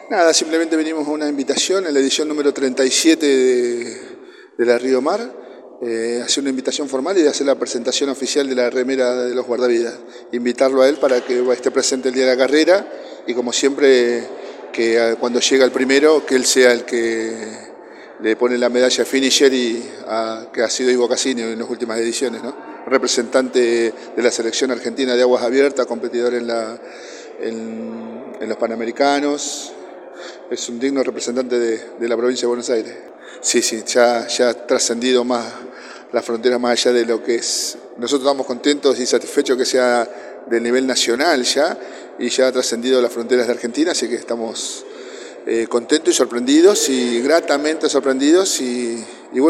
Nada, simplemente venimos a una invitación en la edición número 37 de la Río Mar, hacer una invitación formal y de hacer la presentación oficial de la remera de los guardavidas. Invitarlo a él para que esté presente el día de la carrera y, como siempre, que cuando llega el primero, que él sea el que le pone la medalla finisher que ha sido Ivo Cassini en las últimas ediciones, ¿no? Representante de la selección argentina de aguas abiertas, competidor en los Panamericanos. Es un digno representante de la provincia de Buenos Aires. Sí, ya ha trascendido más las fronteras, más allá de lo que es. Nosotros estamos contentos y satisfechos que sea del nivel nacional ya, y ya ha trascendido las fronteras de Argentina, así que estamos contentos y sorprendidos, y gratamente sorprendidos, y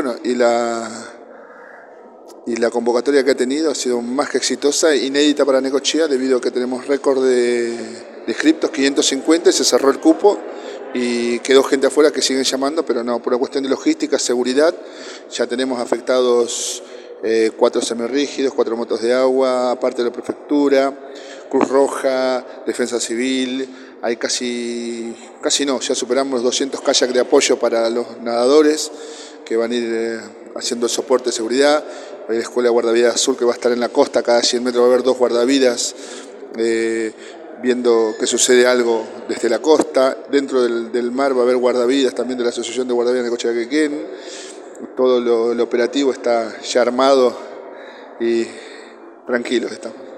la convocatoria que ha tenido ha sido más que exitosa, inédita para Necochea, debido a que tenemos récord de inscriptos, 550, y se cerró el cupo y quedó gente afuera que siguen llamando, pero no, por una cuestión de logística, seguridad. Ya tenemos afectados 4 semirrígidos, 4 motos de agua, aparte de la prefectura, Cruz Roja, Defensa Civil. Hay ya superamos los 200 kayak de apoyo para los nadadores que van a ir haciendo el soporte de seguridad. Hay la Escuela de Guardavidas Azul que va a estar en la costa, cada 100 metros va a haber 2 guardavidas, viendo que sucede algo desde la costa. Dentro del mar va a haber guardavidas también de la Asociación de Guardavidas de Necochea Quequén. Todo lo operativo está ya armado y tranquilos estamos.